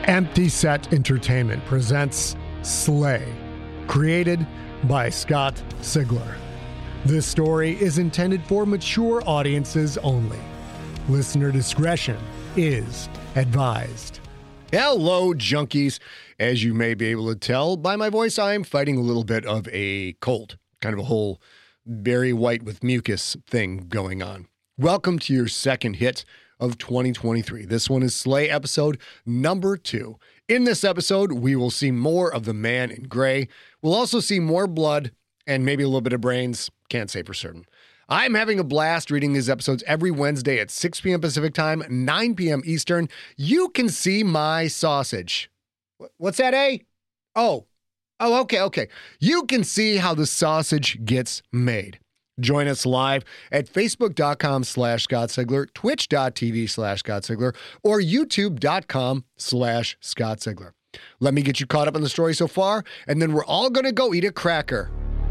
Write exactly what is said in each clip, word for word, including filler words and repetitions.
Empty Set Entertainment presents Slay, created by Scott Sigler. This story is intended for mature audiences only. Listener discretion is advised. Hello, junkies. As you may be able to tell by my voice, I'm fighting a little bit of a cold, kind of a whole Barry White with mucus thing going on. Welcome to your second hit of twenty twenty-three. This one is Slay episode number two. In this episode, we will see more of the man in gray. We'll also see more blood and maybe a little bit of brains. Can't say for certain. I'm having a blast reading these episodes every Wednesday at six p.m. Pacific time, nine p.m. Eastern. You can see my sausage. What's that, eh? Oh, oh, okay, okay. You can see how the sausage gets made. Join us live at facebook.com slash Scott Sigler, twitch.tv slash Scott Sigler, or youtube.com slash Scott Sigler. Let me get you caught up on the story so far, and then we're all going to go eat a cracker.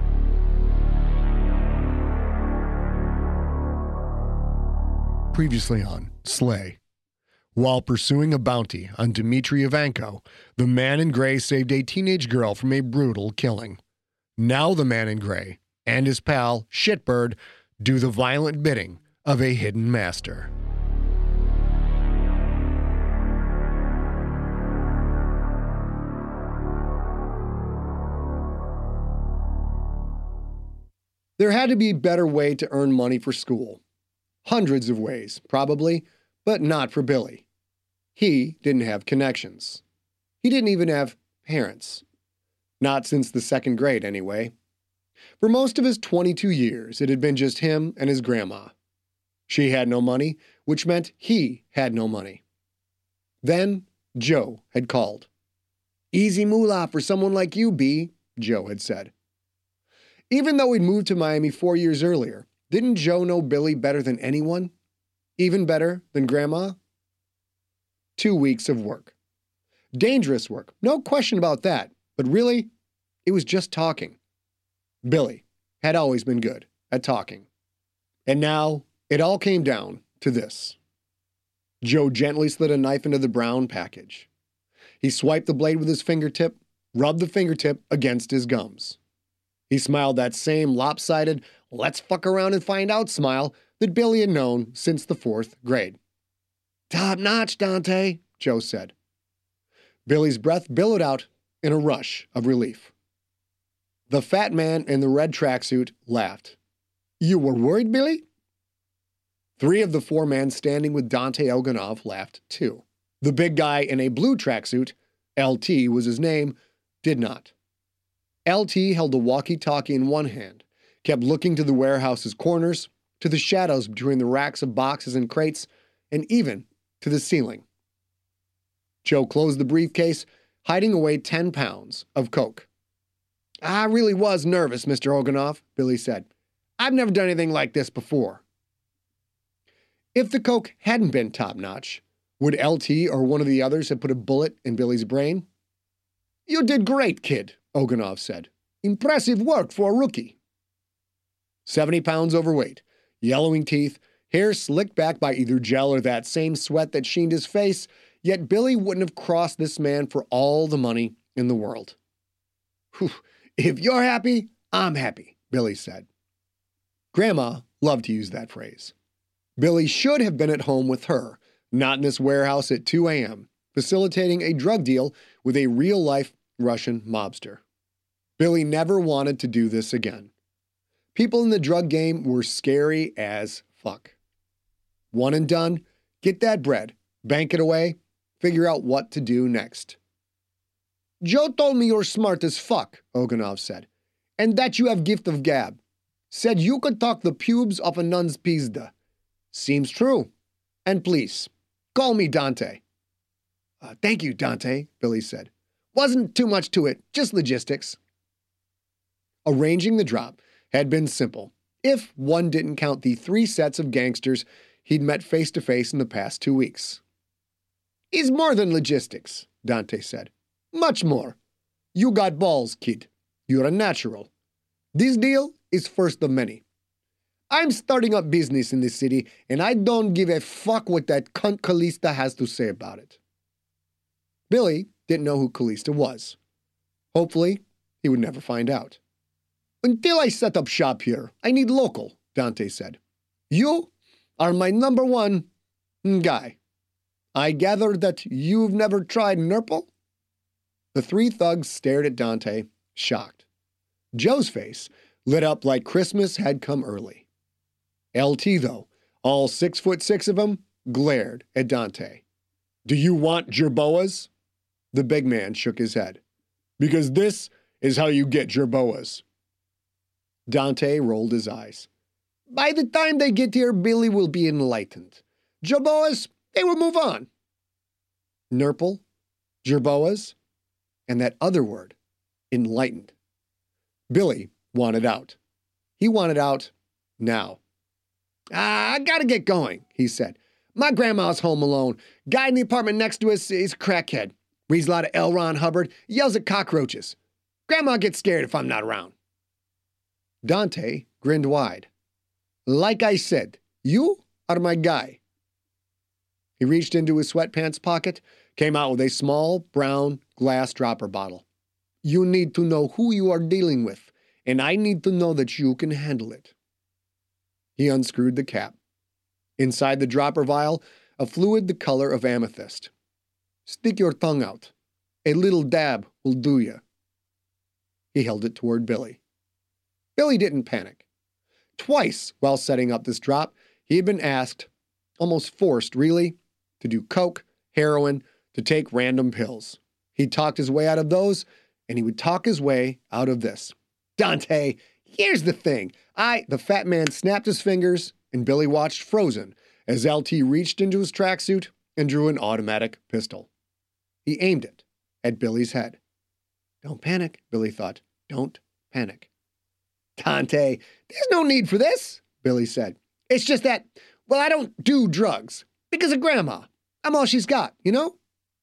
Previously on Slay. While pursuing a bounty on Dmitry Ivanko, the man in gray saved a teenage girl from a brutal killing. Now the man in gray and his pal, Shitbird, do the violent bidding of a hidden master. There had to be a better way to earn money for school. Hundreds of ways, probably, but not for Billy. He didn't have connections. He didn't even have parents. Not since the second grade, anyway. For most of his twenty-two years, it had been just him and his grandma. She had no money, which meant he had no money. Then, Joe had called. "Easy moolah for someone like you, B," Joe had said. Even though he'd moved to Miami four years earlier, didn't Joe know Billy better than anyone? Even better than Grandma? Two weeks of work. Dangerous work, no question about that, but really, it was just talking. Billy had always been good at talking. And now, it all came down to this. Joe gently slid a knife into the brown package. He swiped the blade with his fingertip, rubbed the fingertip against his gums. He smiled that same lopsided, let's fuck around and find out smile that Billy had known since the fourth grade. "Top notch, Dante," Joe said. Billy's breath billowed out in a rush of relief. The fat man in the red tracksuit laughed. "You were worried, Billy?" Three of the four men standing with Dante Elganov laughed too. The big guy in a blue tracksuit, L T was his name, did not. L T held a walkie-talkie in one hand, kept looking to the warehouse's corners, to the shadows between the racks of boxes and crates, and even to the ceiling. Joe closed the briefcase, hiding away ten pounds of coke. "I really was nervous, Mister Oganov," Billy said. "I've never done anything like this before." If the coke hadn't been top-notch, would L T or one of the others have put a bullet in Billy's brain? "You did great, kid," Oganov said. "Impressive work for a rookie." Seventy pounds overweight, yellowing teeth, hair slicked back by either gel or that same sweat that sheened his face, yet Billy wouldn't have crossed this man for all the money in the world. "Whew. If you're happy, I'm happy," Billy said. Grandma loved to use that phrase. Billy should have been at home with her, not in this warehouse at two a.m., facilitating a drug deal with a real-life Russian mobster. Billy never wanted to do this again. People in the drug game were scary as fuck. One and done, get that bread, bank it away, figure out what to do next. "Joe told me you're smart as fuck," Oganov said, "and that you have gift of gab. Said you could talk the pubes off a nun's pizda. Seems true. And please, call me Dante." Uh, "thank you, Dante," Billy said. "Wasn't too much to it, just logistics." Arranging the drop had been simple, if one didn't count the three sets of gangsters he'd met face-to-face in the past two weeks. "It's more than logistics," Dante said. "Much more. You got balls, kid. You're a natural. This deal is first of many. I'm starting up business in this city, and I don't give a fuck what that cunt Kalista has to say about it." Billy didn't know who Callista was. Hopefully, he would never find out. Until I set up shop here, I need local, Dante said. You are my number one guy. I gather that you've never tried Nurple? The three thugs stared at Dante, shocked. Joe's face lit up like Christmas had come early. L T, though, all six foot six of him, glared at Dante. Do you want jerboas? The big man shook his head. Because this is how you get jerboas. Dante rolled his eyes. By the time they get here, Billy will be enlightened. Jerboas, they will move on. Nurple, jerboas, and that other word, enlightened. Billy wanted out. He wanted out now. Ah, I gotta get going, he said. My grandma's home alone. Guy in the apartment next to us is a crackhead. Reads a lot of L. Ron Hubbard, yells at cockroaches. Grandma gets scared if I'm not around. Dante grinned wide. Like I said, you are my guy. He reached into his sweatpants pocket, came out with a small, brown glass dropper bottle. You need to know who you are dealing with, and I need to know that you can handle it. He unscrewed the cap. Inside the dropper vial, a fluid the color of amethyst. Stick your tongue out. A little dab will do you. He held it toward Billy. Billy didn't panic. Twice while setting up this drop, he had been asked, almost forced really, to do coke, heroin, to take random pills. He talked his way out of those, and he would talk his way out of this. Dante, here's the thing. I, the fat man snapped his fingers, and Billy watched frozen as L T reached into his tracksuit and drew an automatic pistol. He aimed it at Billy's head. Don't panic, Billy thought. Don't panic. Dante, there's no need for this, Billy said. It's just that, well, I don't do drugs. Because of Grandma. I'm all she's got, you know?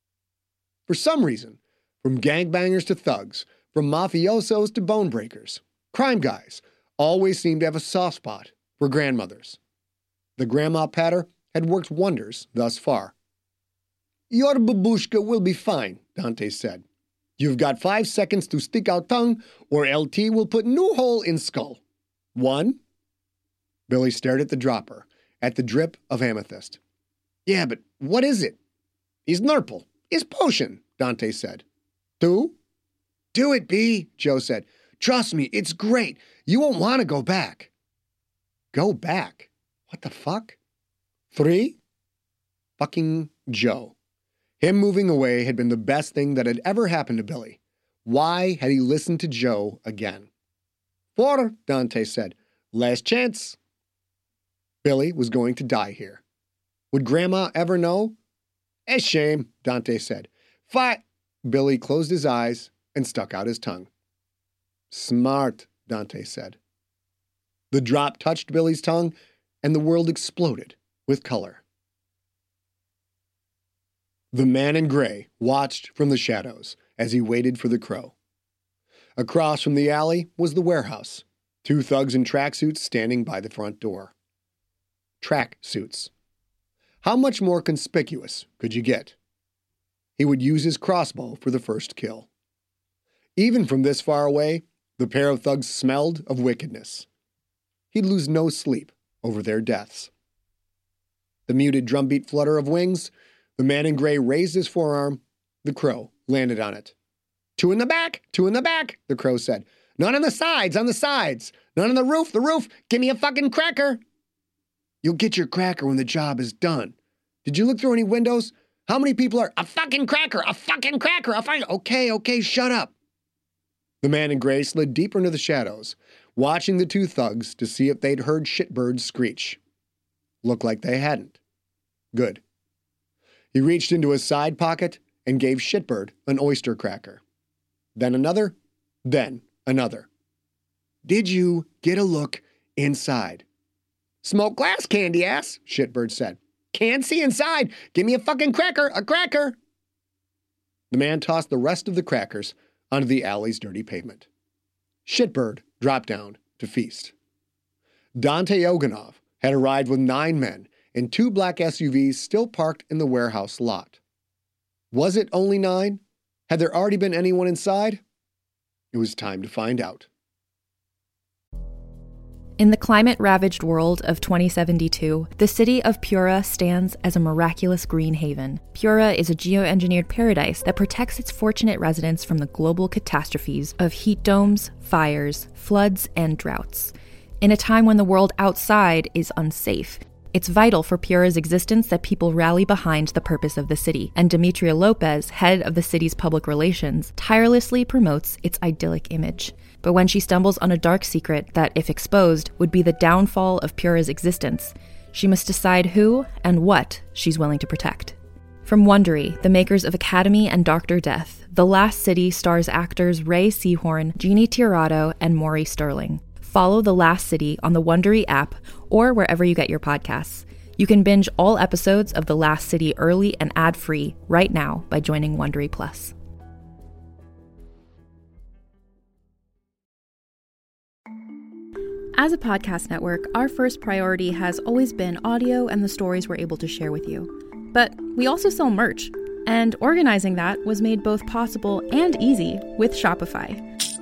For some reason, from gangbangers to thugs, from mafiosos to bone breakers, crime guys always seem to have a soft spot for grandmothers. The grandma patter had worked wonders thus far. Your babushka will be fine, Dante said. You've got five seconds to stick out tongue, or L T will put new hole in skull. One. Billy stared at the dropper, at the drip of amethyst. Yeah, but what is it? He's Nurple. His potion, Dante said. Two. Do it, B, Joe said. Trust me, it's great. You won't want to go back. Go back? What the fuck? Three. Fucking Joe. Him moving away had been the best thing that had ever happened to Billy. Why had he listened to Joe again? Four, Dante said. Last chance. Billy was going to die here. Would Grandma ever know? A shame, Dante said. Five. Billy closed his eyes and stuck out his tongue. Smart, Dante said. The drop touched Billy's tongue, and the world exploded with color. The man in gray watched from the shadows as he waited for the crow. Across from the alley was the warehouse, two thugs in tracksuits standing by the front door. Track suits. How much more conspicuous could you get? He would use his crossbow for the first kill. Even from this far away, the pair of thugs smelled of wickedness. He'd lose no sleep over their deaths. The muted drumbeat flutter of wings, the man in gray raised his forearm. The crow landed on it. Two in the back, two in the back, the crow said. None on the sides, on the sides. None on the roof, the roof. Give me a fucking cracker. You'll get your cracker when the job is done. Did you look through any windows? How many people are, a fucking cracker, a fucking cracker, a fucking, okay, okay, shut up. The man in gray slid deeper into the shadows, watching the two thugs to see if they'd heard shitbirds screech. Looked like they hadn't. Good. He reached into his side pocket and gave Shitbird an oyster cracker. Then another, then another. Did you get a look inside? Smoke glass candy ass, Shitbird said. Can't see inside. Give me a fucking cracker, a cracker. The man tossed the rest of the crackers onto the alley's dirty pavement. Shitbird dropped down to feast. Dante Oganov had arrived with nine men and two black S U Vs still parked in the warehouse lot. Was it only nine? Had there already been anyone inside? It was time to find out. In the climate-ravaged world of twenty seventy-two, the city of Piura stands as a miraculous green haven. Piura is a geoengineered paradise that protects its fortunate residents from the global catastrophes of heat domes, fires, floods, and droughts. In a time when the world outside is unsafe, it's vital for Piura's existence that people rally behind the purpose of the city, and Demetria Lopez, head of the city's public relations, tirelessly promotes its idyllic image. But when she stumbles on a dark secret that, if exposed, would be the downfall of Piura's existence, she must decide who and what she's willing to protect. From Wondery, the makers of Academy and Doctor Death, The Last City stars actors Ray Seahorn, Jeannie Tirado, and Maury Sterling. Follow The Last City on the Wondery app or wherever you get your podcasts. You can binge all episodes of The Last City early and ad-free right now by joining Wondery Plus. As a podcast network, our first priority has always been audio and the stories we're able to share with you. But we also sell merch, and organizing that was made both possible and easy with Shopify.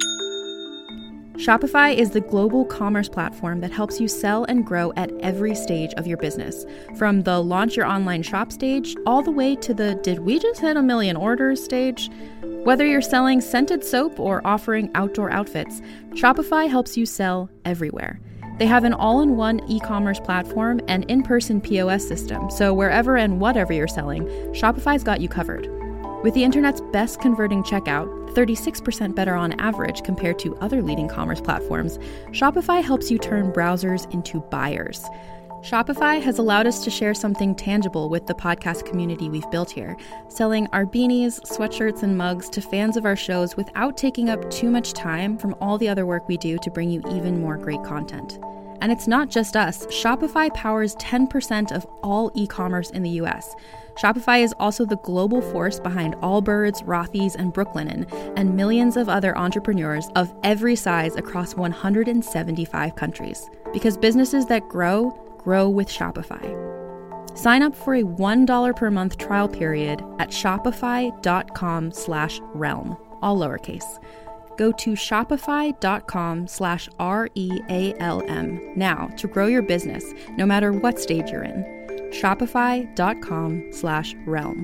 Shopify is the global commerce platform that helps you sell and grow at every stage of your business, from the launch your online shop stage all the way to the did we just hit a million orders stage. Whether you're selling scented soap or offering outdoor outfits, Shopify helps you sell everywhere. They have an all-in-one e-commerce platform and in-person P O S system, so wherever and whatever you're selling, Shopify's got you covered. With the internet's best converting checkout, thirty-six percent better on average compared to other leading commerce platforms, Shopify helps you turn browsers into buyers. Shopify has allowed us to share something tangible with the podcast community we've built here, selling our beanies, sweatshirts, and mugs to fans of our shows without taking up too much time from all the other work we do to bring you even more great content. And it's not just us. Shopify powers ten percent of all e-commerce in the U S. Shopify is also the global force behind Allbirds, Rothy's, and Brooklinen, and millions of other entrepreneurs of every size across one hundred seventy-five countries. Because businesses that grow, grow with Shopify. Sign up for a one dollar per month trial period at shopify.com slash realm, all lowercase. Go to shopify.com slash R-E-A-L-M now to grow your business, no matter what stage you're in. Shopify.com slash realm.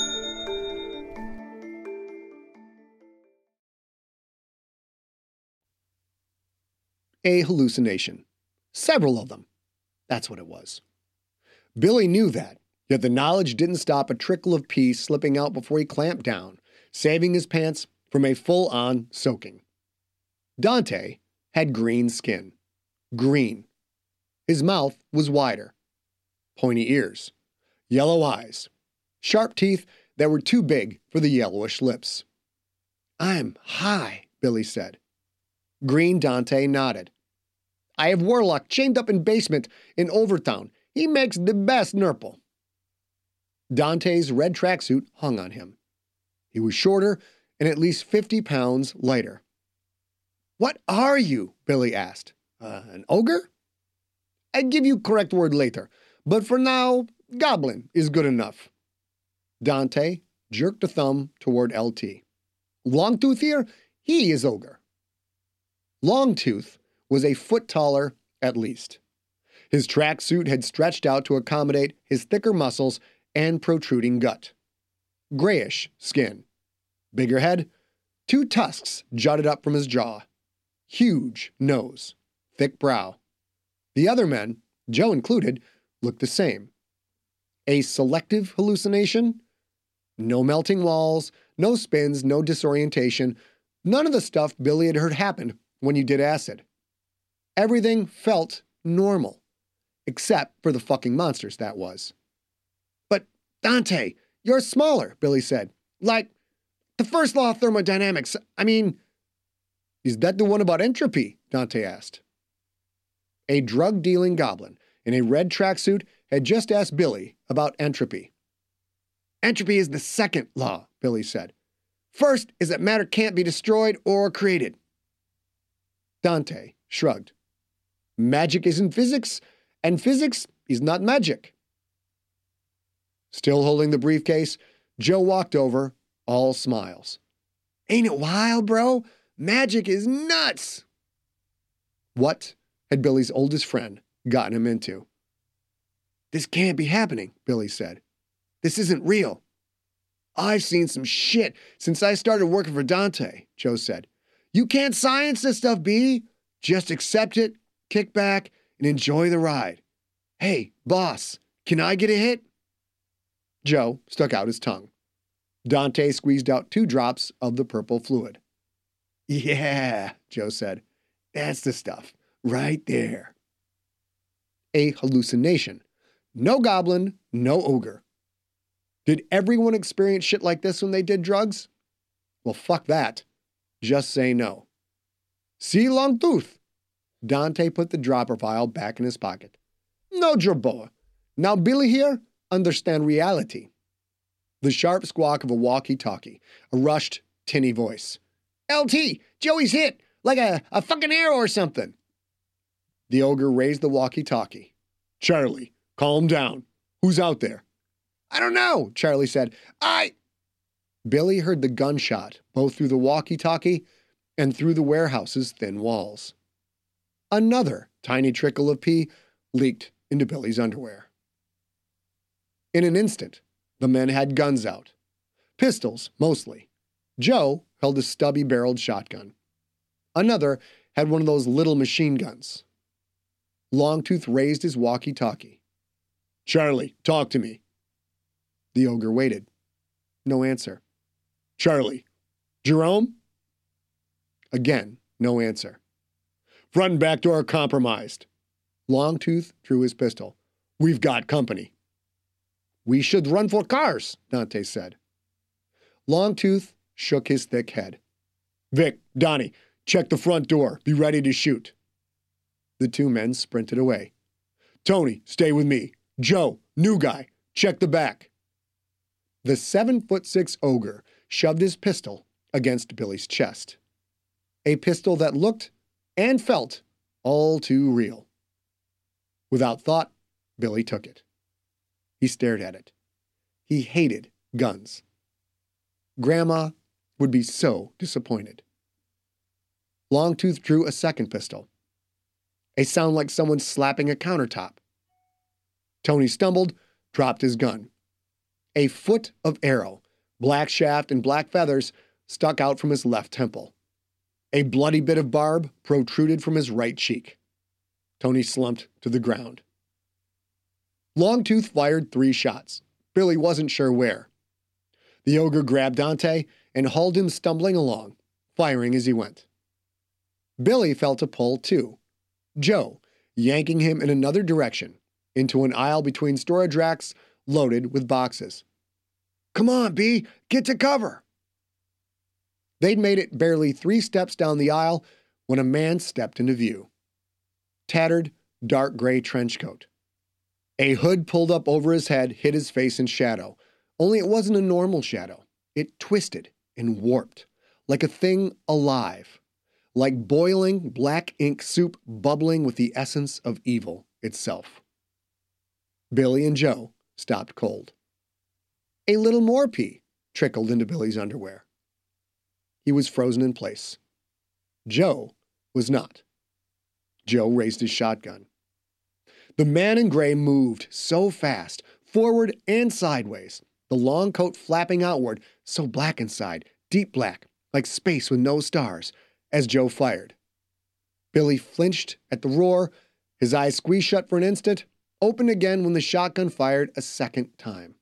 A hallucination. Several of them. That's what it was. Billy knew that, yet the knowledge didn't stop a trickle of pee slipping out before he clamped down, saving his pants from a full-on soaking. Dante had green skin. Green. His mouth was wider. Pointy ears. Yellow eyes. Sharp teeth that were too big for the yellowish lips. "I'm high," Billy said. Green Dante nodded. "I have Warlock chained up in basement in Overtown. He makes the best nurple." Dante's red tracksuit hung on him. He was shorter and at least fifty pounds lighter. "What are you?" Billy asked. Uh, an ogre? "I'd give you correct word later, but for now, goblin is good enough." Dante jerked a thumb toward L T. "Longtooth here, he is ogre." Longtooth was a foot taller at least. His tracksuit had stretched out to accommodate his thicker muscles and protruding gut. Grayish skin. Bigger head. Two tusks jutted up from his jaw. Huge nose. Thick brow. The other men, Joe included, looked the same. A selective hallucination? No melting walls, no spins, no disorientation, none of the stuff Billy had heard happened when you did acid. Everything felt normal. Except for the fucking monsters, that was. "But, Dante, you're smaller," Billy said. "Like, the first law of thermodynamics, I mean..." "Is that the one about entropy?" Dante asked. A drug-dealing goblin in a red tracksuit had just asked Billy about entropy. "Entropy is the second law," Billy said. "First is that matter can't be destroyed or created." Dante shrugged. "Magic isn't physics, and physics is not magic." Still holding the briefcase, Joe walked over, all smiles. Ain't it wild, bro? Magic is nuts! What had Billy's oldest friend gotten him into? This can't be happening, Billy said. This isn't real. I've seen some shit since I started working for Dante, Joe said. You can't science this stuff, B. Just accept it, kick back, and enjoy the ride. Hey, boss, can I get a hit? Joe stuck out his tongue. Dante squeezed out two drops of the purple fluid. Yeah, Joe said. That's the stuff, right there. A hallucination. No goblin, no ogre. Did everyone experience shit like this when they did drugs? Well, fuck that. Just say no. See, Longtooth. Dante put the dropper vial back in his pocket. No, Jerboa. Now Billy here, understand reality. The sharp squawk of a walkie-talkie, a rushed, tinny voice. L T, Joey's hit, like a, a fucking arrow or something. The ogre raised the walkie-talkie. Charlie, calm down. Who's out there? I don't know, Charlie said. I... Billy heard the gunshot, both through the walkie-talkie and through the warehouse's thin walls. Another tiny trickle of pee leaked into Billy's underwear. In an instant, the men had guns out. Pistols, mostly. Joe held a stubby-barreled shotgun. Another had one of those little machine guns. Longtooth raised his walkie-talkie. Charlie, talk to me. The ogre waited. No answer. Charlie. Jerome? Again, no answer. Front and back door compromised. Longtooth drew his pistol. We've got company. We should run for cars, Dante said. Longtooth shook his thick head. Vic, Donnie, check the front door. Be ready to shoot. The two men sprinted away. Tony, stay with me. Joe, new guy, check the back. The seven-foot-six ogre shoved his pistol against Billy's chest. A pistol that looked and felt all too real. Without thought, Billy took it. He stared at it. He hated guns. Grandma would be so disappointed. Longtooth drew a second pistol. A sound like someone slapping a countertop. Tony stumbled, dropped his gun. A foot of arrow, black shaft and black feathers, stuck out from his left temple. A bloody bit of barb protruded from his right cheek. Tony slumped to the ground. Longtooth fired three shots. Billy wasn't sure where. The ogre grabbed Dante and hauled him stumbling along, firing as he went. Billy felt a pull too. Joe, yanking him in another direction, into an aisle between storage racks loaded with boxes. Come on, B, get to cover. They'd made it barely three steps down the aisle when a man stepped into view. Tattered, dark gray trench coat. A hood pulled up over his head hid his face in shadow, only it wasn't a normal shadow. It twisted and warped, like a thing alive, like boiling black ink soup bubbling with the essence of evil itself. Billy and Joe stopped cold. A little more pee trickled into Billy's underwear. He was frozen in place. Joe was not. Joe raised his shotgun. The man in gray moved so fast, forward and sideways, the long coat flapping outward, so black inside, deep black, like space with no stars, as Joe fired. Billy flinched at the roar, his eyes squeezed shut for an instant, opened again when the shotgun fired a second time.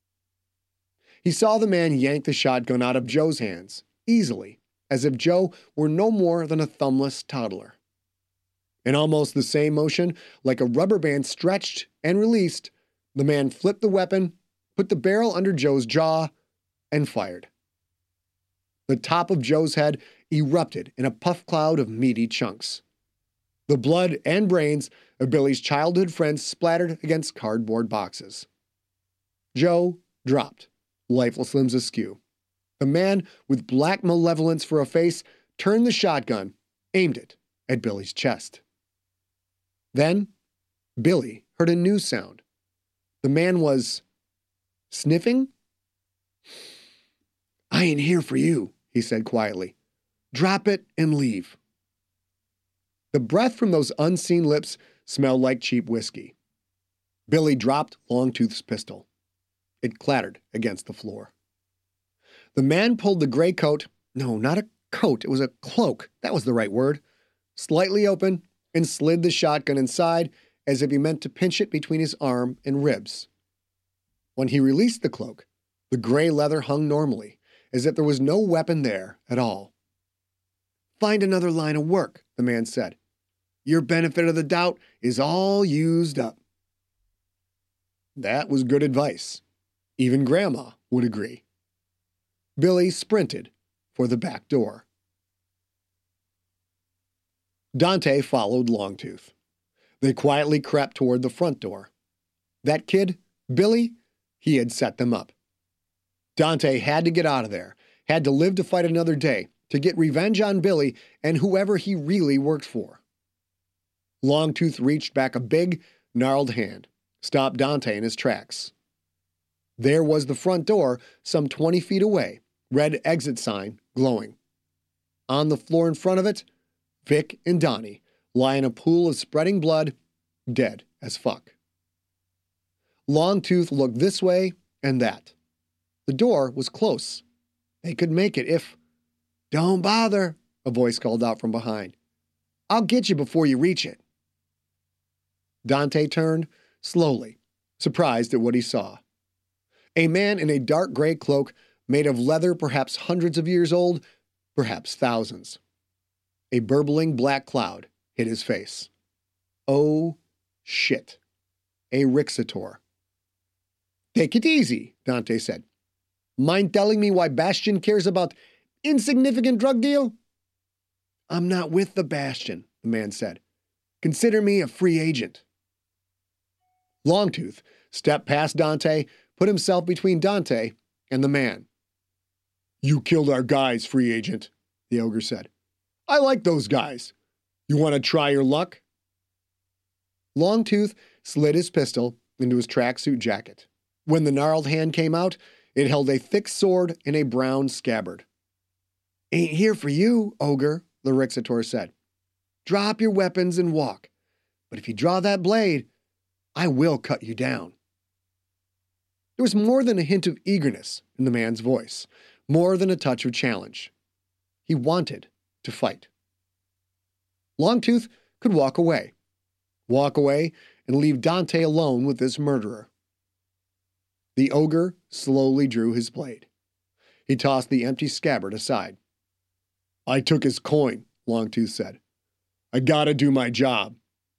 He saw the man yank the shotgun out of Joe's hands, easily, as if Joe were no more than a thumbless toddler. In almost the same motion, like a rubber band stretched and released, the man flipped the weapon, put the barrel under Joe's jaw, and fired. The top of Joe's head erupted in a puff cloud of meaty chunks. The blood and brains of Billy's childhood friends splattered against cardboard boxes. Joe dropped, lifeless limbs askew. The man, with black malevolence for a face, turned the shotgun, aimed it at Billy's chest. Then, Billy heard a new sound. The man was sniffing? "I ain't here for you," he said quietly. "Drop it and leave." The breath from those unseen lips smelled like cheap whiskey. Billy dropped Longtooth's pistol. It clattered against the floor. The man pulled the gray coat, no, not a coat, it was a cloak, that was the right word, slightly open and slid the shotgun inside as if he meant to pinch it between his arm and ribs. When he released the cloak, the gray leather hung normally, as if there was no weapon there at all. "Find another line of work," the man said. "Your benefit of the doubt is all used up." That was good advice. Even Grandma would agree. Billy sprinted for the back door. Dante followed Longtooth. They quietly crept toward the front door. That kid, Billy, he had set them up. Dante had to get out of there, had to live to fight another day, to get revenge on Billy and whoever he really worked for. Longtooth reached back a big, gnarled hand, stopped Dante in his tracks. There was the front door, some twenty feet away, red exit sign glowing. On the floor in front of it, Vic and Donnie lie in a pool of spreading blood, dead as fuck. Longtooth looked this way and that. The door was close. They could make it if... "Don't bother," a voice called out from behind. "I'll get you before you reach it." Dante turned slowly, surprised at what he saw. A man in a dark gray cloak made of leather perhaps hundreds of years old, perhaps thousands. A burbling black cloud hid his face. Oh, shit. A Rixator. "Take it easy," Dante said. "Mind telling me why Bastion cares about insignificant drug deal?" "I'm not with the Bastion," the man said. "Consider me a free agent." Longtooth stepped past Dante, put himself between Dante and the man. "You killed our guys, free agent," the ogre said. "I like those guys. You want to try your luck?" Longtooth slid his pistol into his tracksuit jacket. When the gnarled hand came out, it held a thick sword in a brown scabbard. "Ain't here for you, ogre," the Rixator said. "Drop your weapons and walk. But if you draw that blade, I will cut you down." There was more than a hint of eagerness in the man's voice, more than a touch of challenge. He wanted to fight. Longtooth could walk away. Walk away and leave Dante alone with this murderer. The ogre slowly drew his blade. He tossed the empty scabbard aside. "I took his coin," Longtooth said. "I gotta do my job."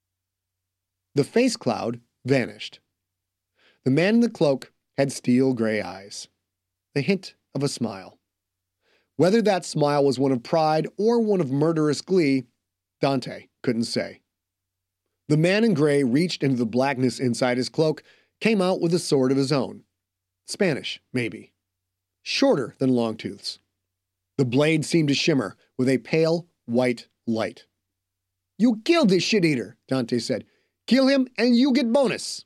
The face cloud vanished. The man in the cloak had steel gray eyes, the hint of a smile. Whether that smile was one of pride or one of murderous glee, Dante couldn't say. The man in gray reached into the blackness inside his cloak, came out with a sword of his own. Spanish, maybe. Shorter than Longtooth's. The blade seemed to shimmer with a pale white light. "You killed this shit-eater," Dante said. "Kill him and you get bonus."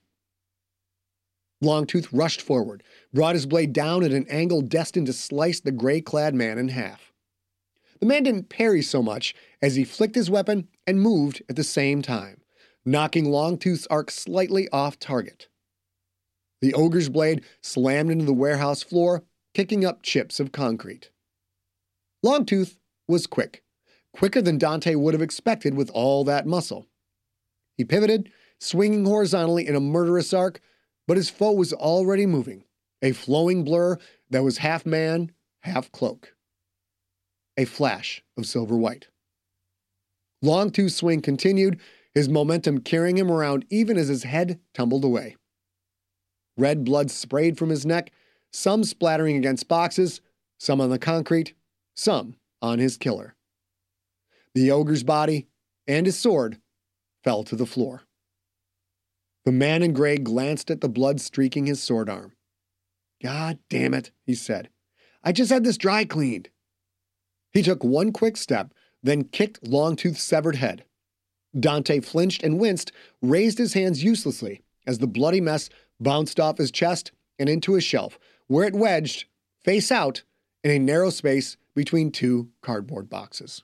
Longtooth rushed forward, brought his blade down at an angle destined to slice the gray-clad man in half. The man didn't parry so much as he flicked his weapon and moved at the same time, knocking Longtooth's arc slightly off target. The ogre's blade slammed into the warehouse floor, kicking up chips of concrete. Longtooth was quick, quicker than Dante would have expected with all that muscle. He pivoted, swinging horizontally in a murderous arc, but his foe was already moving, a flowing blur that was half man, half cloak. A flash of silver white. Longtooth's swing continued, his momentum carrying him around even as his head tumbled away. Red blood sprayed from his neck, some splattering against boxes, some on the concrete, some on his killer. The ogre's body and his sword fell to the floor. The man in gray glanced at the blood streaking his sword arm. "God damn it," he said. "I just had this dry cleaned." He took one quick step, then kicked Longtooth's severed head. Dante flinched and winced, raised his hands uselessly as the bloody mess bounced off his chest and into a shelf, where it wedged face out in a narrow space between two cardboard boxes.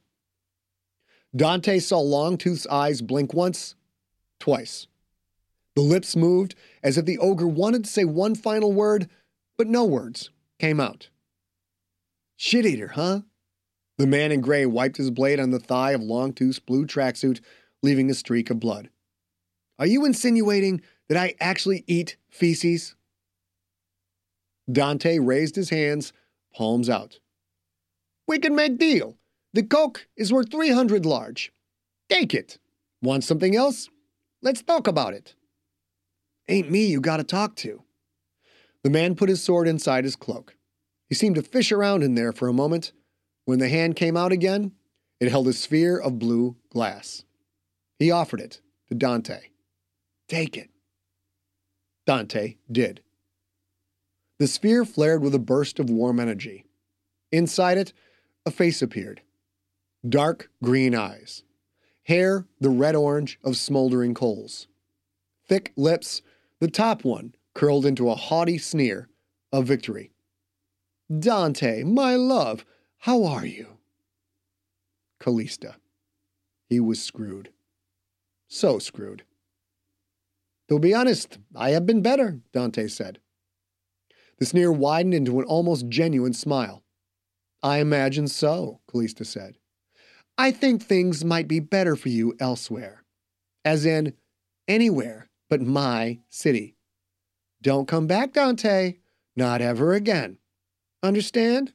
Dante saw Longtooth's eyes blink once, twice. The lips moved as if the ogre wanted to say one final word, but no words came out. Shit-eater, huh? The man in gray wiped his blade on the thigh of Longtooth's blue tracksuit, leaving a streak of blood. Are you insinuating that I actually eat feces? Dante raised his hands, palms out. We can make deal. The coke is worth three hundred large. Take it. Want something else? Let's talk about it. Ain't me you gotta talk to. The man put his sword inside his cloak. He seemed to fish around in there for a moment. When the hand came out again, it held a sphere of blue glass. He offered it to Dante. Take it. Dante did. The sphere flared with a burst of warm energy. Inside it, a face appeared. Dark green eyes. Hair the red-orange of smoldering coals. Thick lips, the top one curled into a haughty sneer of victory. Dante, my love, how are you? Callista. He was screwed. So screwed. To be honest, I have been better, Dante said. The sneer widened into an almost genuine smile. I imagine so, Callista said. I think things might be better for you elsewhere. As in, anywhere but my city. Don't come back, Dante. Not ever again. Understand?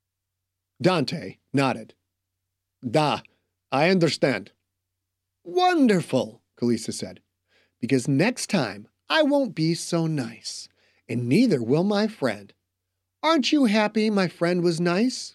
Dante nodded. Da, I understand. Wonderful, Callista said. Because next time I won't be so nice, and neither will my friend. Aren't you happy my friend was nice?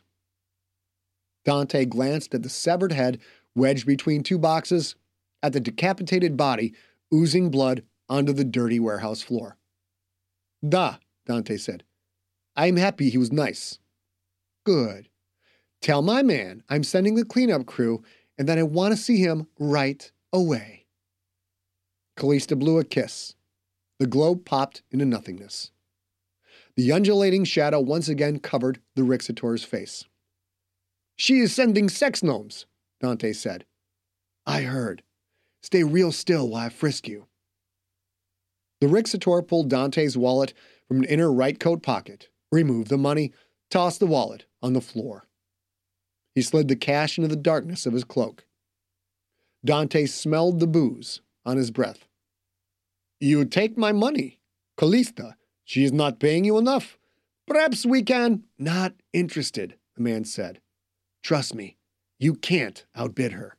Dante glanced at the severed head wedged between two boxes, at the decapitated body oozing blood onto the dirty warehouse floor. Da, Dante said. I'm happy he was nice. Good. Tell my man I'm sending the cleanup crew and that I want to see him right away. Callista blew a kiss. The globe popped into nothingness. The undulating shadow once again covered the Rixator's face. She is sending sex gnomes, Dante said. I heard. Stay real still while I frisk you. The Rixator pulled Dante's wallet from an inner right coat pocket, removed the money, tossed the wallet on the floor. He slid the cash into the darkness of his cloak. Dante smelled the booze on his breath. You take my money. Callista, she is not paying you enough. Perhaps we can... Not interested, the man said. Trust me, you can't outbid her.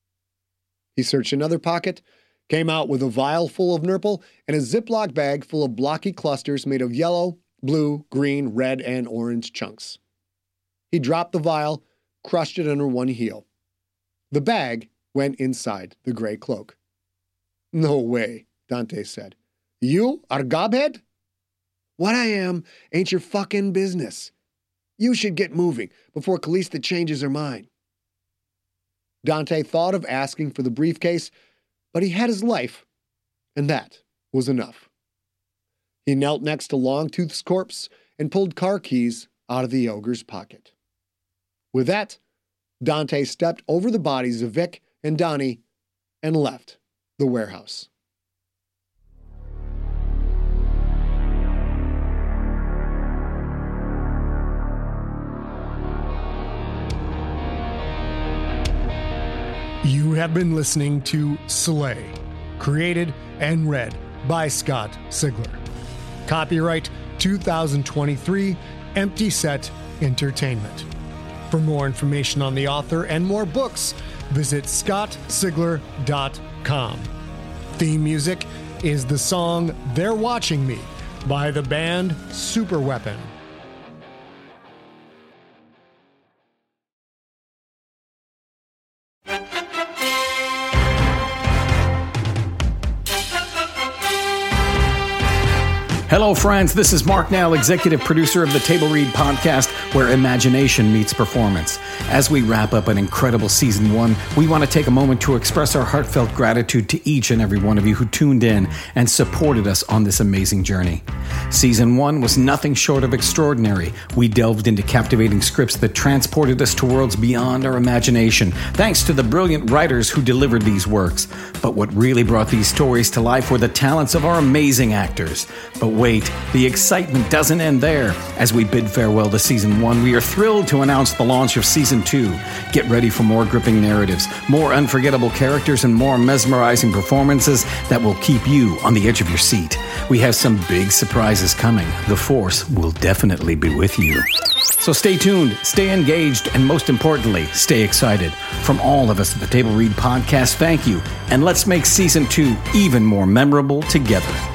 He searched another pocket, came out with a vial full of Nurple and a Ziploc bag full of blocky clusters made of yellow, blue, green, red, and orange chunks. He dropped the vial, crushed it under one heel. The bag went inside the gray cloak. No way, Dante said. You are gobhead? What I am ain't your fucking business. You should get moving before Callista changes her mind. Dante thought of asking for the briefcase, but he had his life, and that was enough. He knelt next to Longtooth's corpse and pulled car keys out of the ogre's pocket. With that, Dante stepped over the bodies of Vic and Donnie and left the warehouse. You have been listening to Slay, created and read by Scott Sigler. Copyright two thousand twenty-three, Empty Set Entertainment. For more information on the author and more books, visit scott sigler dot com. Theme music is the song They're Watching Me by the band Superweapon. Hello, friends. This is Mark Nell, executive producer of the Table Read podcast, where imagination meets performance. As we wrap up an incredible season one, we want to take a moment to express our heartfelt gratitude to each and every one of you who tuned in and supported us on this amazing journey. Season one was nothing short of extraordinary. We delved into captivating scripts that transported us to worlds beyond our imagination, thanks to the brilliant writers who delivered these works. But what really brought these stories to life were the talents of our amazing actors. But wait, the excitement doesn't end there. As we bid farewell to Season one, we are thrilled to announce the launch of Season two. Get ready for more gripping narratives, more unforgettable characters, and more mesmerizing performances that will keep you on the edge of your seat. We have some big surprises coming. The Force will definitely be with you. So stay tuned, stay engaged, and most importantly, stay excited. From all of us at the Table Read Podcast, thank you, and let's make Season two even more memorable together.